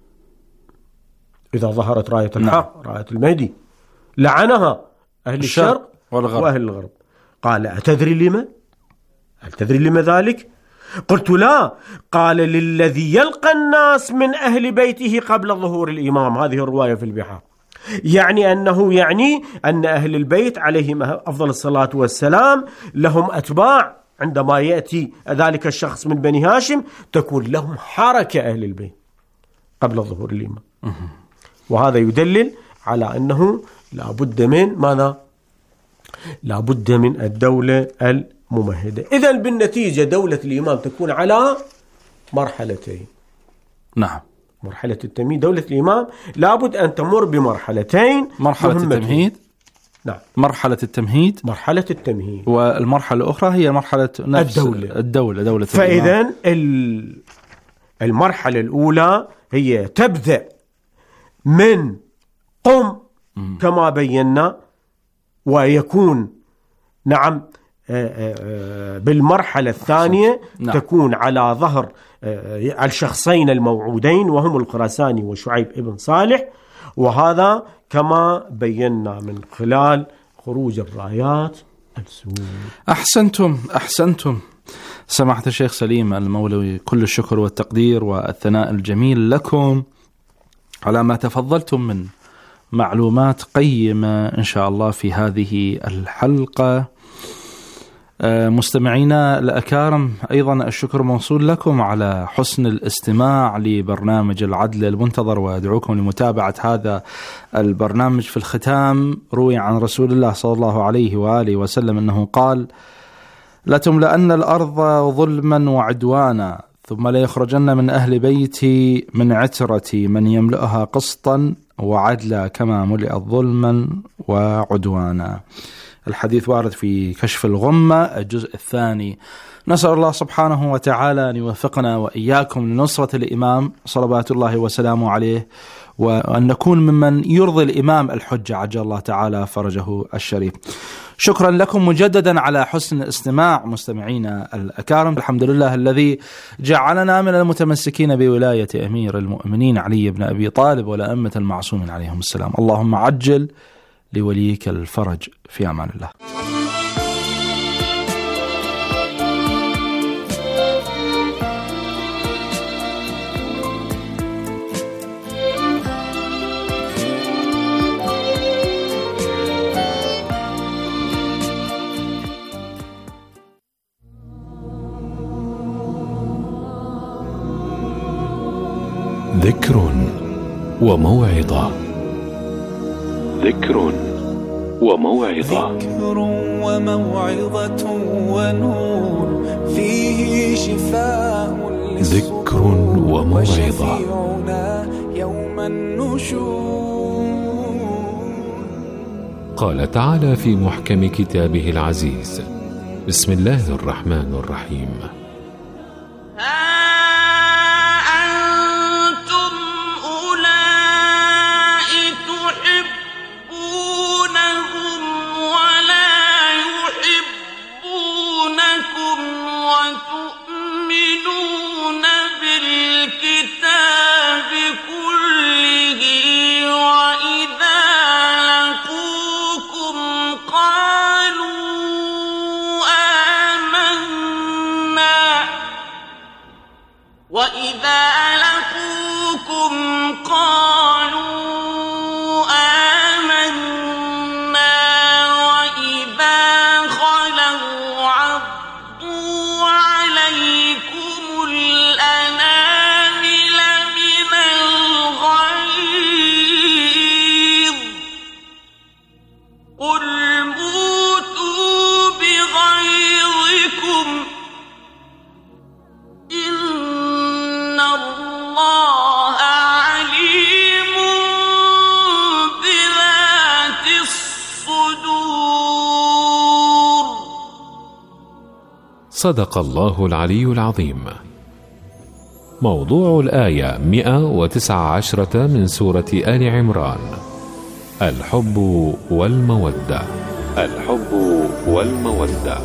إذا ظهرت راية الحق نعم. راية المهدي لعنها أهل الشرق, الشرق والغرب. وأهل الغرب. قال: أتدري لما؟ هل تدري لما ذلك؟ قلت: لا. قال: للذي يلقى الناس من أهل بيته قبل ظهور الإمام. هذه الرواية في البحار، يعني أنه يعني أن أهل البيت عليهم أفضل الصلاة والسلام لهم أتباع. عندما يأتي ذلك الشخص من بني هاشم تكون لهم حركة أهل البيت قبل ظهور الإمام. وهذا يدلل على أنه لا بد من ماذا؟ لا بد من الدولة الممهدة. إذن بالنتيجة دولة الإمام تكون على مرحلتين. نعم. مرحلة التمهيد. دولة الإمام لابد أن تمر بمرحلتين. مرحلة التمهيد. نعم. مرحلة التمهيد. مرحلة التمهيد. والمرحلة الأخرى هي مرحلة نفس الدولة. الدولة دولة فإذن المرحلة الأولى هي تبدأ من قم م. كما بينا، ويكون نعم بالمرحلة الثانية نعم. تكون على ظهر الشخصين الموعودين وهم الخراساني وشعيب ابن صالح، وهذا كما بينا من خلال خروج الرايات السود. أحسنتم أحسنتم سماحة الشيخ سليم المولوي، كل الشكر والتقدير والثناء الجميل لكم على ما تفضلتم من معلومات قيمة إن شاء الله في هذه الحلقة. مستمعينا الأكارم، أيضا الشكر موصول لكم على حسن الاستماع لبرنامج العدل المنتظر، وأدعوكم لمتابعة هذا البرنامج. في الختام روي عن رسول الله صلى الله عليه وآله وسلم أنه قال: لتملأن الأرض ظلما وعدوانا، ثم ليخرجن من أهل بيتي من عترتي من يملأها قسطا وعدلا كما ملئت ظلما وعدوانا. الحديث وارد في كشف الغمة الجزء الثاني. نسأل الله سبحانه وتعالى أن يوفقنا وإياكم لنصرة الإمام صلوات الله وسلامه عليه، وأن نكون ممن يرضي الإمام الحجة عجل الله تعالى فرجه الشريف. شكرا لكم مجددا على حسن الاستماع مستمعينا الأكارم. الحمد لله الذي جعلنا من المتمسكين بولاية أمير المؤمنين علي بن أبي طالب والأئمة المعصومين عليهم السلام. اللهم عجل لوليك الفرج. في أمان الله. ذكر وموعظة. ذكر وموعظة. ذكر وموعظة ونور فيه شفاء ذكر وموعظة يوم النشور. قال تعالى في محكم كتابه العزيز: بسم الله الرحمن الرحيم: وإذا لقوكم قالوا آمنا وإذا خلوا عضوا عليكم الأنامل من الغيظ قل موتوا بغيظكم إن الله عليم بذات الصدور. صدق الله العلي العظيم. موضوع الآية مئة وتسعة عشرة من سورة آل عمران: الحب والمودة. الحب والمودة.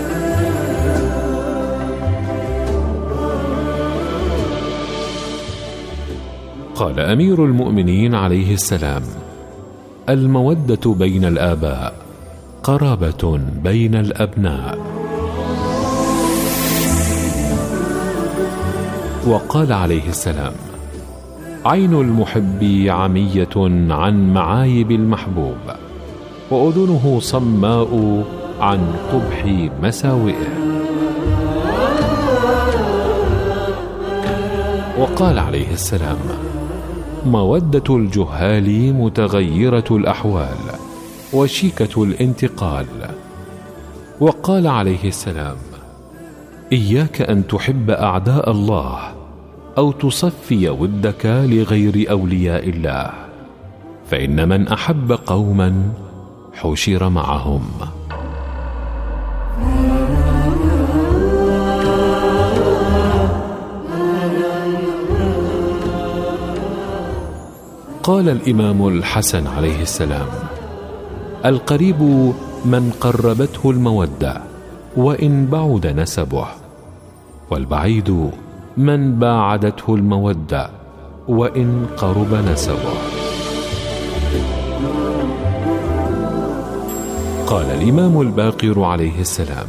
قال أمير المؤمنين عليه السلام: المودة بين الآباء قرابة بين الأبناء. وقال عليه السلام: عين المحب عمية عن معايب المحبوب، وأذنه صماء عن قبح مساوئه. وقال عليه السلام: مودة الجهال متغيرة الأحوال وشيكة الانتقال. وقال عليه السلام: إياك أن تحب أعداء الله أو تصفي ودك لغير أولياء الله، فإن من أحب قوما حشر معهم. قال الإمام الحسن عليه السلام: القريب من قربته المودة وإن بعد نسبه، والبعيد من باعدته المودة وإن قرب نسبه. قال الإمام الباقر عليه السلام: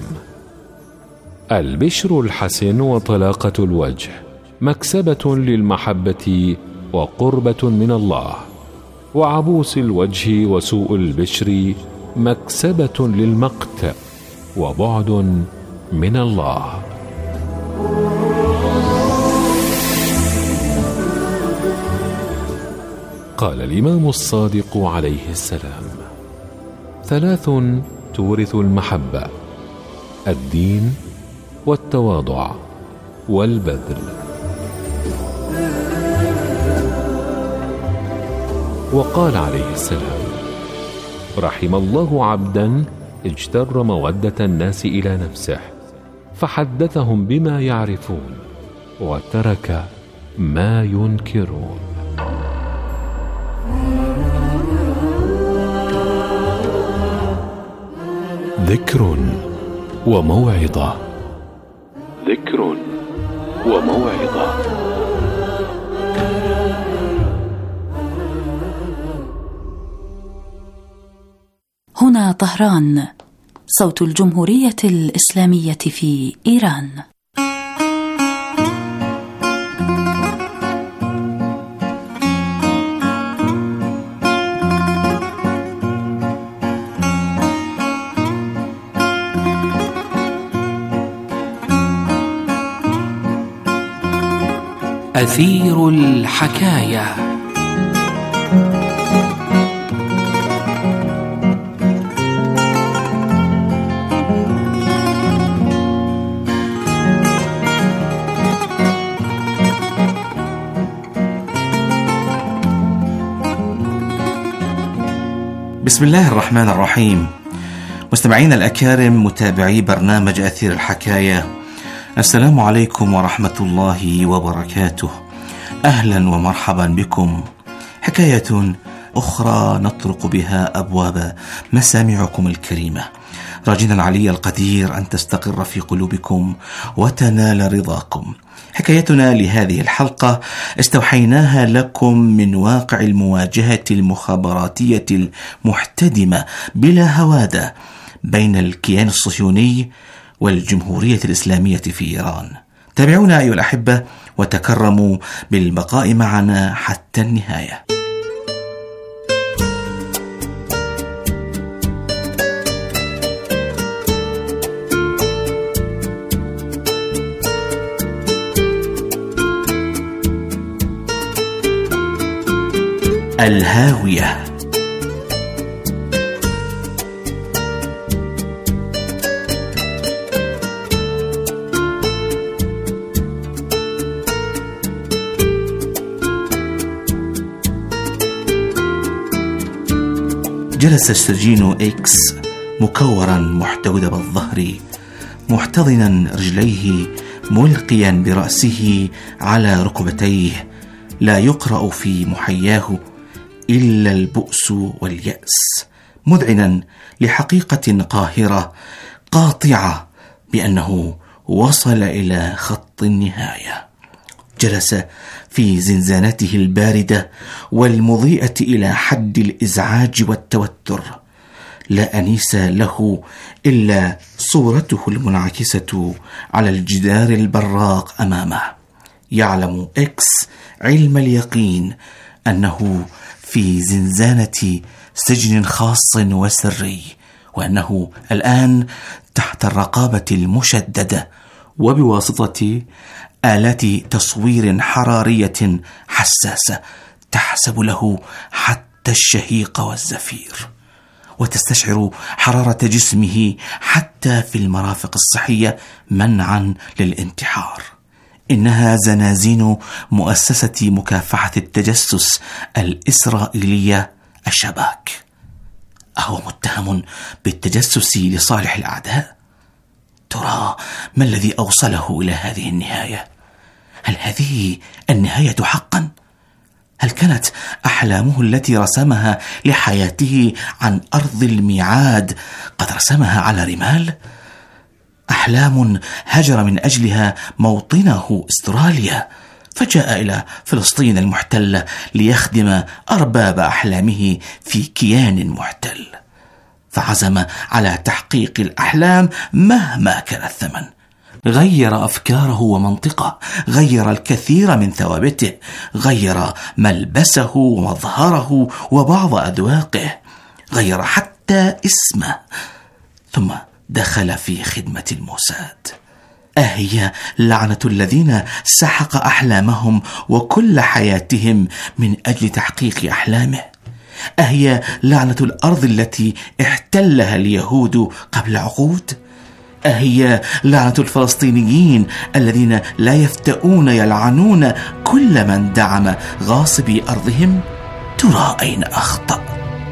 البشر الحسن وطلاقة الوجه مكسبة للمحبة وقربة من الله، وعبوس الوجه وسوء البشر مكسبة للمقت وبعد من الله. قال الإمام الصادق عليه السلام: ثلاث تورث المحبة: الدين والتواضع والبذل. وقال عليه السلام: رحم الله عبدا اجتر مودة الناس إلى نفسه فحدثهم بما يعرفون وترك ما ينكرون. ذكر وموعظة. ذكر وموعظة. هنا طهران، صوت الجمهورية الإسلامية في إيران. أثير الحكاية. بسم الله الرحمن الرحيم. مستمعين الأكارم، متابعي برنامج أثير الحكاية، السلام عليكم ورحمة الله وبركاته. أهلا ومرحبا بكم. حكاية أخرى نطرق بها أبواب مسامعكم الكريمة، راجين العلي القدير أن تستقر في قلوبكم وتنال رضاكم. حكايتنا لهذه الحلقة استوحيناها لكم من واقع المواجهة المخابراتية المحتدمة بلا هوادة بين الكيان الصهيوني والجمهورية الإسلامية في إيران. تابعونا أيها الأحبة وتكرموا بالبقاء معنا حتى النهاية. الهاوية. جلس السجين إكس مكورا محتودب الظهر، محتضنا رجليه، ملقيا برأسه على ركبتيه، لا يقرأ في محياه إلا البؤس واليأس، مذعنا لحقيقة قاهرة قاطعة بأنه وصل إلى خط النهاية. جلس في زنزانته الباردة والمضيئة إلى حد الإزعاج والتوتر، لا أنيس له إلا صورته المنعكسة على الجدار البراق أمامه. يعلم إكس علم اليقين أنه في زنزانة سجن خاص وسري، وأنه الآن تحت الرقابة المشددة وبواسطة آلات تصوير حرارية حساسة تحسب له حتى الشهيق والزفير، وتستشعر حرارة جسمه حتى في المرافق الصحية منعا للانتحار. إنها زنازين مؤسسة مكافحة التجسس الإسرائيلية الشباك. أهو متهم بالتجسس لصالح الأعداء؟ ترى ما الذي أوصله إلى هذه النهاية؟ هل هذه النهاية حقا؟ هل كانت أحلامه التي رسمها لحياته عن أرض الميعاد قد رسمها على رمال؟ أحلام هجر من أجلها موطنه استراليا، فجاء إلى فلسطين المحتلة ليخدم أرباب أحلامه في كيان محتل، فعزم على تحقيق الأحلام مهما كان الثمن. غير أفكاره ومنطقه، غير الكثير من ثوابته، غير ملبسه ومظهره وبعض أذواقه، غير حتى اسمه، ثم دخل في خدمة الموساد. أهي لعنة الذين سحق أحلامهم وكل حياتهم من أجل تحقيق أحلامه. أهي لعنة الأرض التي احتلها اليهود قبل عقود. أهي لعنة الفلسطينيين الذين لا يفتؤون يلعنون كل من دعم غاصبي أرضهم. ترى أين أخطأ؟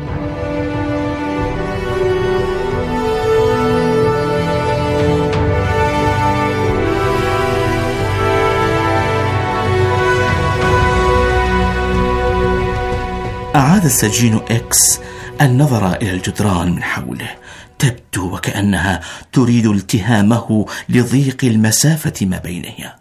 أعاد السجين إكس النظر إلى الجدران من حوله، تبدو وكأنها تريد التهامه لضيق المسافة ما بينها.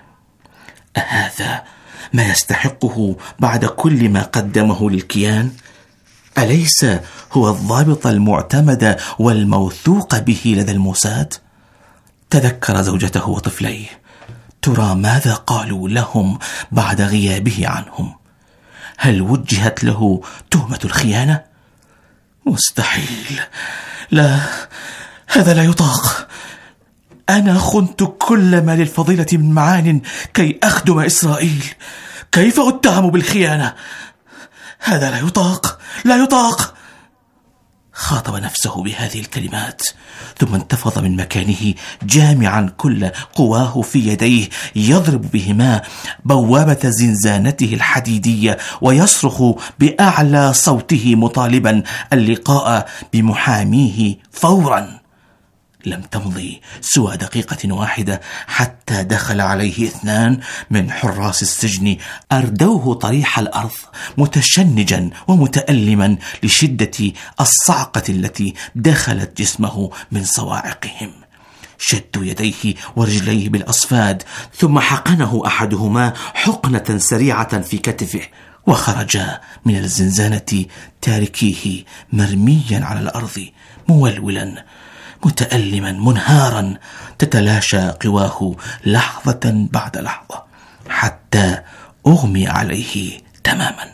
أهذا ما يستحقه بعد كل ما قدمه للكيان؟ أليس هو الضابط المعتمد والموثوق به لدى الموساد؟ تذكر زوجته وطفليه، ترى ماذا قالوا لهم بعد غيابه عنهم؟ هل وجهت له تهمة الخيانة؟ مستحيل، لا، هذا لا يطاق. أنا خنت كل ما للفضيلة من معان كي أخدم إسرائيل، كيف أتهم بالخيانة؟ هذا لا يطاق، لا يطاق. خاطب نفسه بهذه الكلمات، ثم انتفض من مكانه جامعا كل قواه في يديه، يضرب بهما بوابة زنزانته الحديدية ويصرخ بأعلى صوته مطالبا اللقاء بمحاميه فورا. لم تمضي سوى دقيقة واحدة حتى دخل عليه اثنان من حراس السجن، أردوه طريح الأرض متشنجا ومتألما لشدة الصعقة التي دخلت جسمه من صواعقهم. شدوا يديه ورجليه بالأصفاد، ثم حقنه أحدهما حقنة سريعة في كتفه، وخرجا من الزنزانة تاركيه مرميا على الأرض مولولا متألما منهارا، تتلاشى قواه لحظة بعد لحظة حتى أغمي عليه تماما.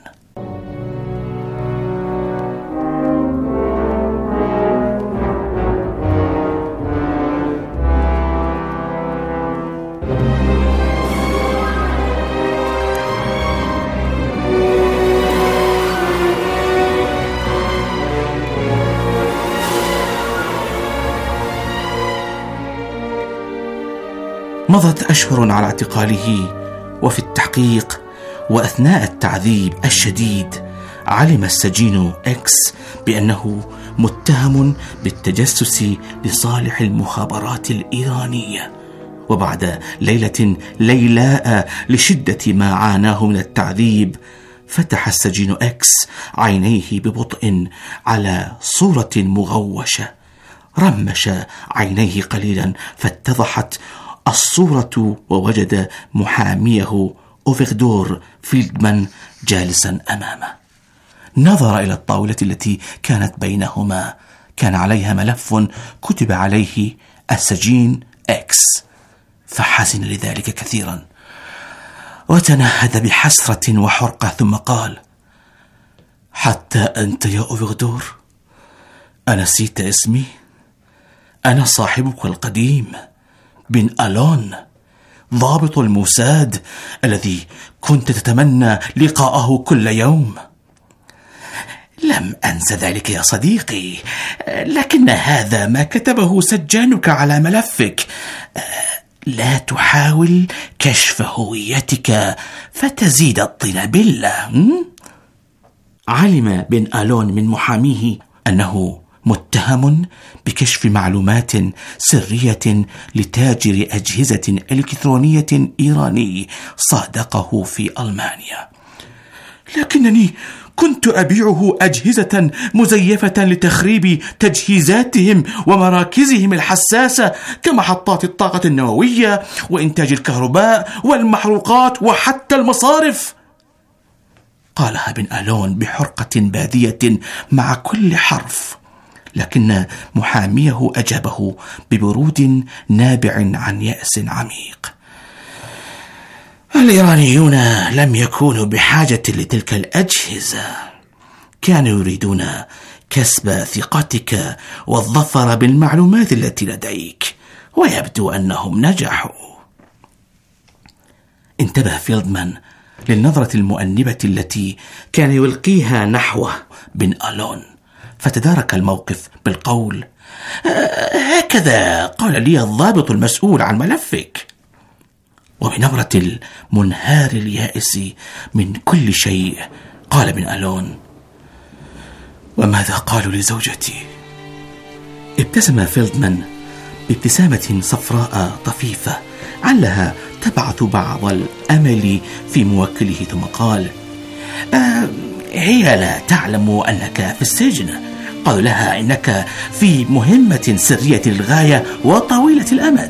مضت أشهر على اعتقاله، وفي التحقيق وأثناء التعذيب الشديد علم السجين إكس بأنه متهم بالتجسس لصالح المخابرات الإيرانية. وبعد ليلة ليلاء لشدة ما عاناه من التعذيب، فتح السجين إكس عينيه ببطء على صورة مغوشة، رمش عينيه قليلا فاتضحت الصورة، ووجد محاميه أوفيغدور فيلدمان جالسا أمامه. نظر إلى الطاولة التي كانت بينهما، كان عليها ملف كتب عليه السجين إكس، فحزن لذلك كثيرا وتنهد بحسرة وحرقة، ثم قال: حتى أنت يا أوفيغدور أنسيت اسمي؟ أنا صاحبك القديم بن ألون، ضابط الموساد الذي كنت تتمنى لقاءه كل يوم. لم أنس ذلك يا صديقي، لكن هذا ما كتبه سجانك على ملفك. لا تحاول كشف هويتك فتزيد الطين بلة. علم بن ألون من محاميه أنه متهم بكشف معلومات سرية لتاجر أجهزة إلكترونية إيراني صادقه في ألمانيا، لكنني كنت أبيعه أجهزة مزيفة لتخريب تجهيزاتهم ومراكزهم الحساسة كمحطات الطاقة النووية وإنتاج الكهرباء والمحروقات وحتى المصارف. قالها بن ألون بحرقة بادية مع كل حرف، لكن محاميه أجابه ببرود نابع عن يأس عميق. الإيرانيون لم يكونوا بحاجة لتلك الأجهزة، كانوا يريدون كسب ثقتك والظفر بالمعلومات التي لديك، ويبدو أنهم نجحوا. انتبه فيلدمان للنظرة المؤنبة التي كان يلقيها نحوه بن ألون، فتدارك الموقف بالقول: هكذا قال لي الضابط المسؤول عن ملفك. وبنبرة المنهار اليائس من كل شيء قال بن ألون: وماذا قالوا لزوجتي؟ ابتسم فيلدمان بابتسامة صفراء طفيفة علها تبعث بعض الأمل في موكله، ثم قال: آه هي لا تعلم أنك في السجن. قالوا لها إنك في مهمة سرية للغاية وطويلة الأمد.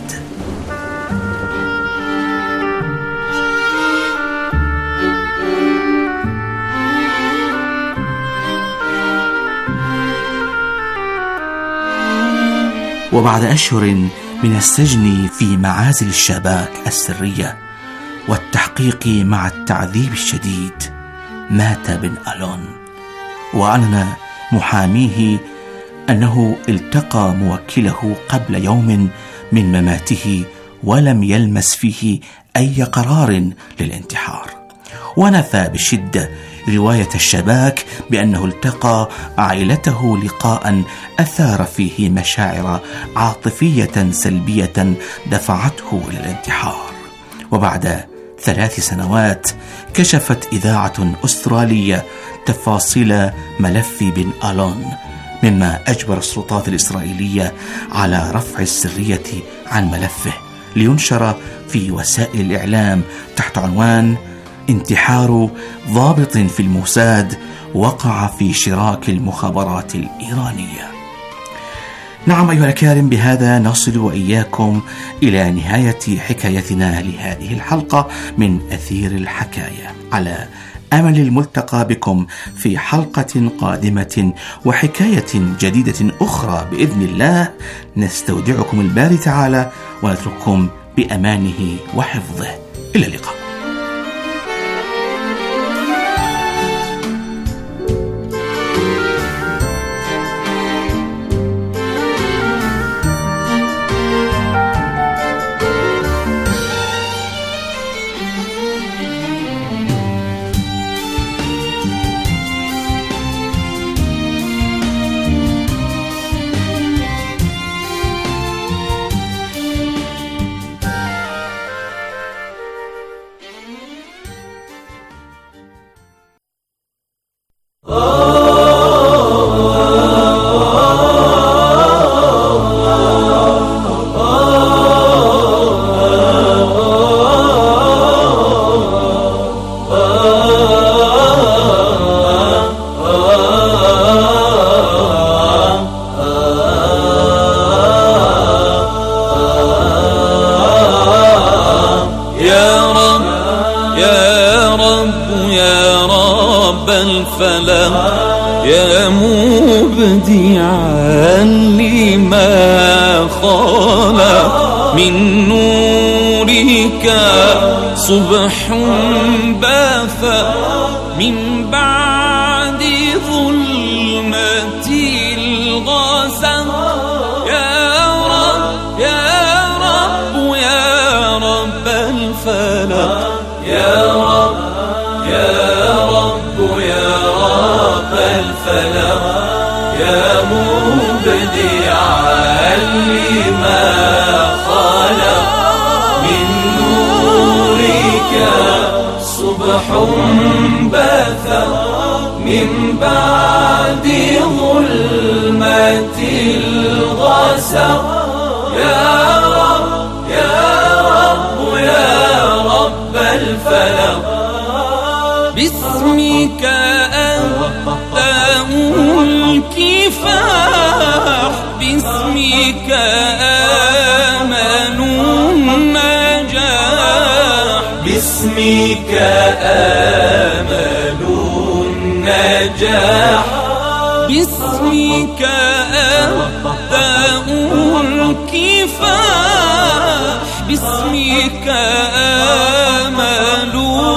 وبعد أشهر من السجن في معازل الشباك السرية والتحقيق مع التعذيب الشديد، مات بن ألون. وأعلن محاميه أنه التقى موكله قبل يوم من مماته ولم يلمس فيه أي قرار للانتحار، ونفى بشدة رواية الشباك بأنه التقى عائلته لقاء أثار فيه مشاعر عاطفية سلبية دفعته إلى الانتحار. وبعد ثلاث سنوات كشفت إذاعة أسترالية تفاصيل ملف بن آلون، مما أجبر السلطات الإسرائيلية على رفع السرية عن ملفه لينشر في وسائل الإعلام تحت عنوان انتحار ضابط في الموساد وقع في شراك المخابرات الإيرانية. نعم أيها الأكارم، بهذا نصل وإياكم إلى نهاية حكايتنا لهذه الحلقة من أثير الحكاية، على أمل الملتقى بكم في حلقة قادمة وحكاية جديدة أخرى بإذن الله. نستودعكم الباري تعالى ونترككم بأمانه وحفظه. إلى اللقاء. يا مبدعا لما خلق من نورك صبح بث من بعد ظلمة الغسق. يا رب يا رب يا رب الفلق، يا رب يا رب يا رب الفلق، يا مبدعا لما خلق من نورك صبح بث من بعد ظلمة الغسق. يا رب يا رب يا رب الفلق، باسمك أبدأ الكفاح، باسمك آمن النجاح، باسمك آمن النجاح، باسمك أبدأ الكفاح، باسمك آمن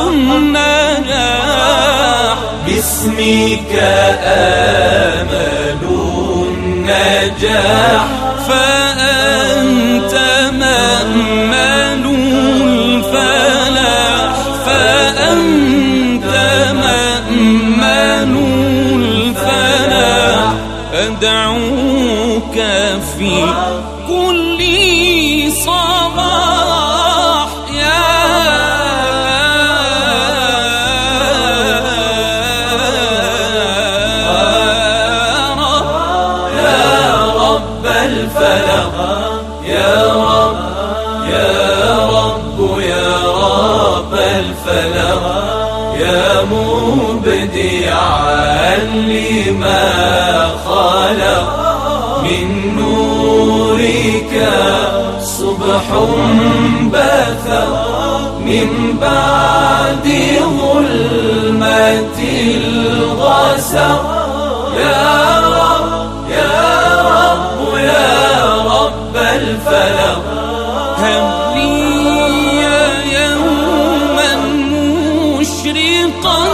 النجاح، باسمك آمل النجاح. فأنت مأمل الفلاح، فأنت مأمل الفلاح. أدعوك في كل صباح يا الفلق، يا رب يا رب يا رب الفلق، يا مبدعا لما خلق من نورك صبح بث من بعد ظلمة الغسق. يا رب يا رب يا رب الفلق، هب لي يوما مشرقا